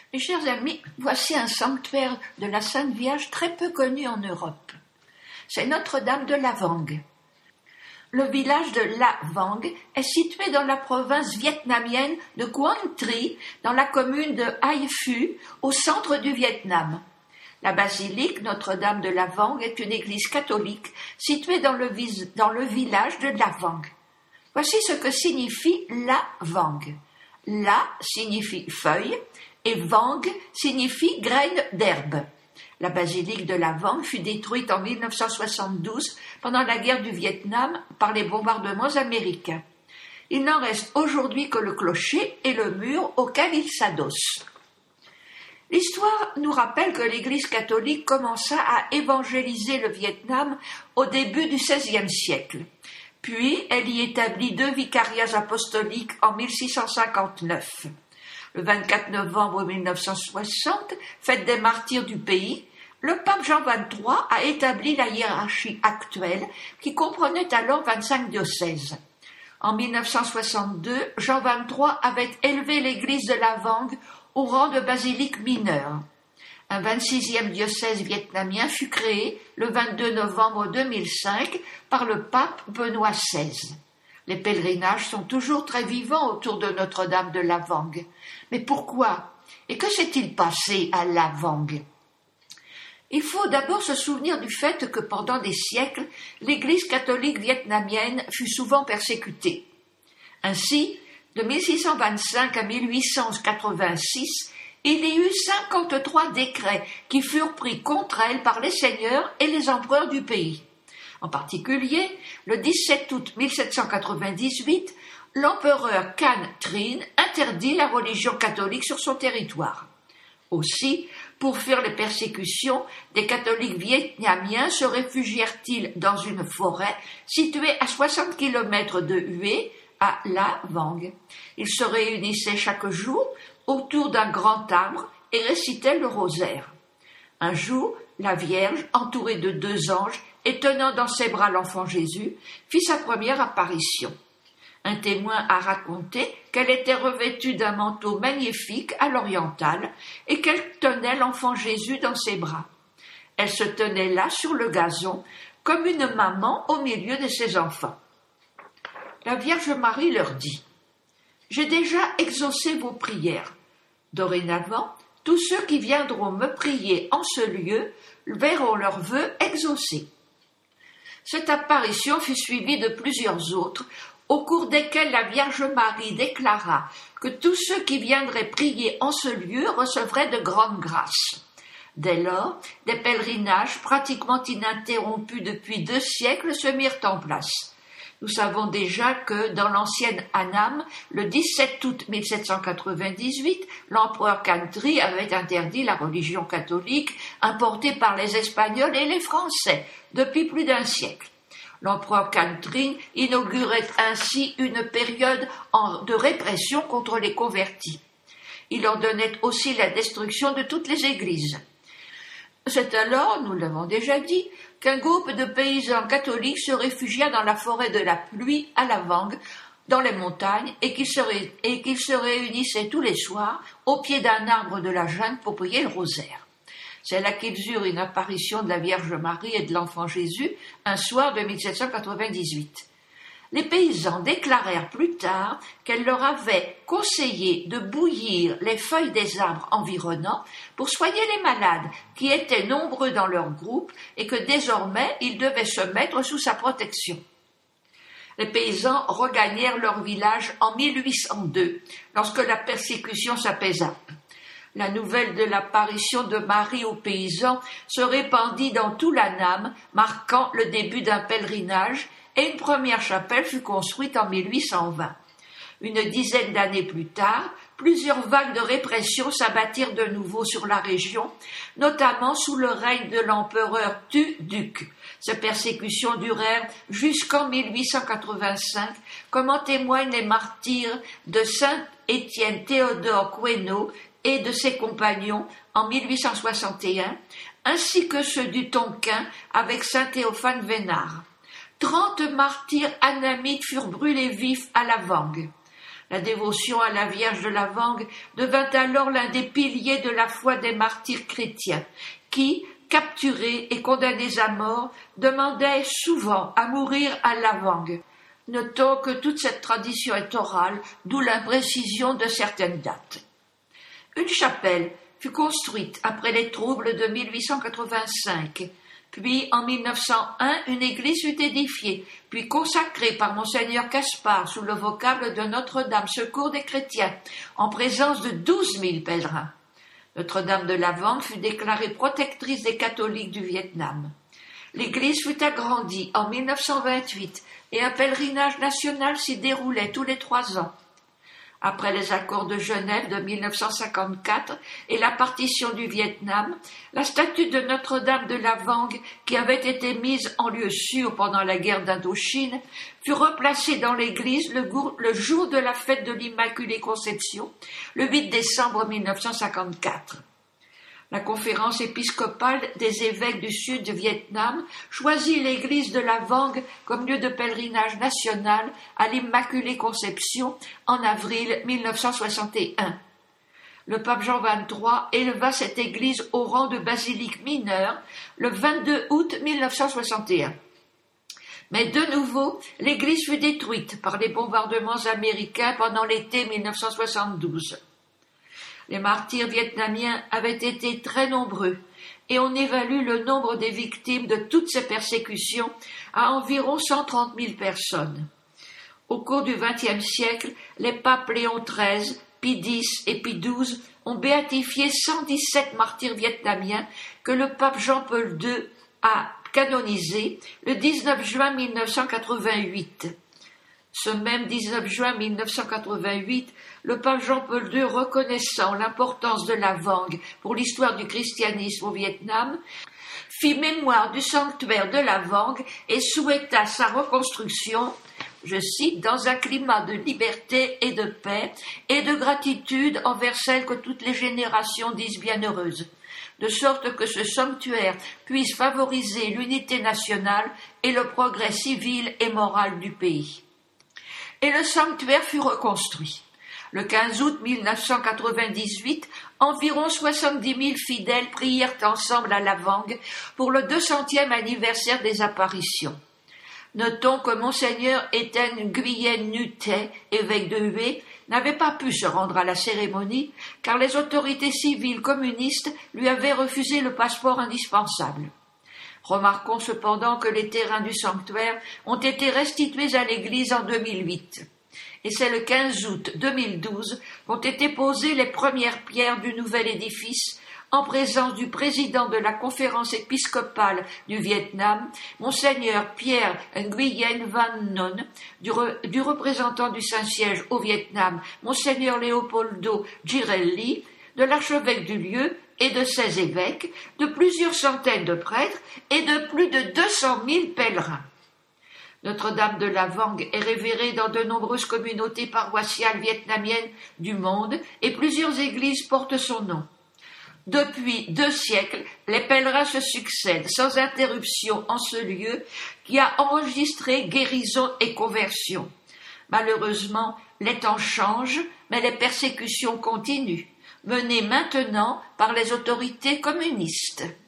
Mes chers amis, voici un sanctuaire de la Sainte Vierge très peu connu en Europe. C'est Notre-Dame de Lavang. Le village de Lavang est situé dans la province vietnamienne de Quang Tri, dans la commune de Hai Phu, au centre du Vietnam. La basilique Notre-Dame de Lavang est une église catholique située dans le village de Lavang. Voici ce que signifie Lavang. La signifie feuille et Vang signifie graine d'herbe. La basilique de Lavang fut détruite en 1972 pendant la guerre du Vietnam par les bombardements américains. Il n'en reste aujourd'hui que le clocher et le mur auquel il s'adosse. L'histoire nous rappelle que l'Église catholique commença à évangéliser le Vietnam au début du XVIe siècle. Puis elle y établit 2 vicariats apostoliques en 1659. Le 24 novembre 1960, fête des martyrs du pays, le pape Jean XXIII a établi la hiérarchie actuelle qui comprenait alors 25 diocèses. En 1962, Jean XXIII avait élevé l'église de Lavang au rang de basilique mineure. Un 26e diocèse vietnamien fut créé le 22 novembre 2005 par le pape Benoît XVI. Les pèlerinages sont toujours très vivants autour de Notre-Dame de Lavang. Mais pourquoi? Et que s'est-il passé à Lavang? Il faut d'abord se souvenir du fait que pendant des siècles, l'Église catholique vietnamienne fut souvent persécutée. Ainsi, de 1625 à 1886, il y eut 53 décrets qui furent pris contre elle par les seigneurs et les empereurs du pays. En particulier, le 17 août 1798, l'empereur Can Trinh interdit la religion catholique sur son territoire. Aussi, pour fuir les persécutions, des catholiques vietnamiens se réfugièrent-ils dans une forêt située à 60 km de Hue, à Lavang. Ils se réunissaient chaque jour autour d'un grand arbre et récitaient le rosaire. Un jour, la Vierge, entourée de 2 anges et tenant dans ses bras l'enfant Jésus, fit sa première apparition. Un témoin a raconté qu'elle était revêtue d'un manteau magnifique à l'orientale et qu'elle tenait l'enfant Jésus dans ses bras. Elle se tenait là sur le gazon, comme une maman au milieu de ses enfants. La Vierge Marie leur dit « J'ai déjà exaucé vos prières. Dorénavant, tous ceux qui viendront me prier en ce lieu verront leurs vœux exaucés. » Cette apparition fut suivie de plusieurs autres, au cours desquelles la Vierge Marie déclara que tous ceux qui viendraient prier en ce lieu recevraient de grandes grâces. Dès lors, des pèlerinages pratiquement ininterrompus depuis 2 siècles se mirent en place. Nous savons déjà que, dans l'ancienne Annam, le 17 août 1798, l'empereur Can Tri avait interdit la religion catholique importée par les Espagnols et les Français depuis plus d'1 siècle. L'empereur Can Tri inaugurait ainsi une période de répression contre les convertis. Il ordonnait aussi la destruction de toutes les églises. C'est alors, nous l'avons déjà dit, qu'un groupe de paysans catholiques se réfugia dans la forêt de la pluie à Lavang, dans les montagnes, et qu'ils se réunissaient tous les soirs au pied d'un arbre de la jungle pour prier le rosaire. C'est là qu'ils eurent une apparition de la Vierge Marie et de l'enfant Jésus un soir de 1798. Les paysans déclarèrent plus tard qu'elle leur avait conseillé de bouillir les feuilles des arbres environnants pour soigner les malades qui étaient nombreux dans leur groupe et que désormais ils devaient se mettre sous sa protection. Les paysans regagnèrent leur village en 1802, lorsque la persécution s'apaisa. La nouvelle de l'apparition de Marie aux paysans se répandit dans tout l'Annam, marquant le début d'un pèlerinage, et une première chapelle fut construite en 1820. Une dizaine d'années plus tard, plusieurs vagues de répression s'abattirent de nouveau sur la région, notamment sous le règne de l'empereur Tu Duc. Ces persécutions durèrent jusqu'en 1885, comme en témoignent les martyrs de saint Étienne Théodore Queneau et de ses compagnons en 1861, ainsi que ceux du Tonkin avec saint Théophane Vénard. 30 martyrs annamites furent brûlés vifs à Lavang. La dévotion à la Vierge de la Vangue devint alors l'un des piliers de la foi des martyrs chrétiens, qui, capturés et condamnés à mort, demandaient souvent à mourir à la Vangue. Notons que toute cette tradition est orale, d'où l'imprécision de certaines dates. Une chapelle fut construite après les troubles de 1885. Puis, en 1901, une église fut édifiée, puis consacrée par Monseigneur Caspar sous le vocable de Notre-Dame Secours des chrétiens, en présence de 12 000 pèlerins. Notre-Dame de la Vangue fut déclarée protectrice des catholiques du Vietnam. L'église fut agrandie en 1928 et un pèlerinage national s'y déroulait tous les 3 ans. Après les accords de Genève de 1954 et la partition du Vietnam, la statue de Notre-Dame de la Vangue, qui avait été mise en lieu sûr pendant la guerre d'Indochine, fut replacée dans l'église le jour de la fête de l'Immaculée Conception, le 8 décembre 1954. La conférence épiscopale des évêques du sud du Vietnam choisit l'église de la Vangue comme lieu de pèlerinage national à l'Immaculée Conception en avril 1961. Le pape Jean XXIII éleva cette église au rang de basilique mineure le 22 août 1961. Mais de nouveau, l'église fut détruite par les bombardements américains pendant l'été 1972. Les martyrs vietnamiens avaient été très nombreux et on évalue le nombre des victimes de toutes ces persécutions à environ 130 000 personnes. Au cours du XXe siècle, les papes Léon XIII, Pie X et Pie XII ont béatifié 117 martyrs vietnamiens que le pape Jean-Paul II a canonisés le 19 juin 1988. Ce même 19 juin 1988, le pape Jean-Paul II, reconnaissant l'importance de la Vangue pour l'histoire du christianisme au Vietnam, fit mémoire du sanctuaire de la Vangue et souhaita sa reconstruction, je cite, dans un climat de liberté et de paix et de gratitude envers celle que toutes les générations disent bienheureuse, de sorte que ce sanctuaire puisse favoriser l'unité nationale et le progrès civil et moral du pays. Et le sanctuaire fut reconstruit. Le 15 août 1998, environ 70 000 fidèles prièrent ensemble à la Vangue pour le 200e anniversaire des apparitions. Notons que Monseigneur Étienne Nguyen Nhu Thé, évêque de Hue, n'avait pas pu se rendre à la cérémonie car les autorités civiles communistes lui avaient refusé le passeport indispensable. Remarquons cependant que les terrains du sanctuaire ont été restitués à l'église en 2008. Et c'est le 15 août 2012 qu'ont été posées les premières pierres du nouvel édifice en présence du président de la conférence épiscopale du Vietnam, Monseigneur Pierre Nguyen Van Non, du représentant du Saint-Siège au Vietnam, Monseigneur Leopoldo Girelli, de l'archevêque du lieu et de ses évêques, de plusieurs centaines de prêtres et de plus de 200 000 pèlerins. Notre-Dame de la Vangue est révérée dans de nombreuses communautés paroissiales vietnamiennes du monde et plusieurs églises portent son nom. Depuis 2 siècles, les pèlerins se succèdent sans interruption en ce lieu qui a enregistré guérison et conversion. Malheureusement, les temps changent, mais les persécutions continuent, menées maintenant par les autorités communistes.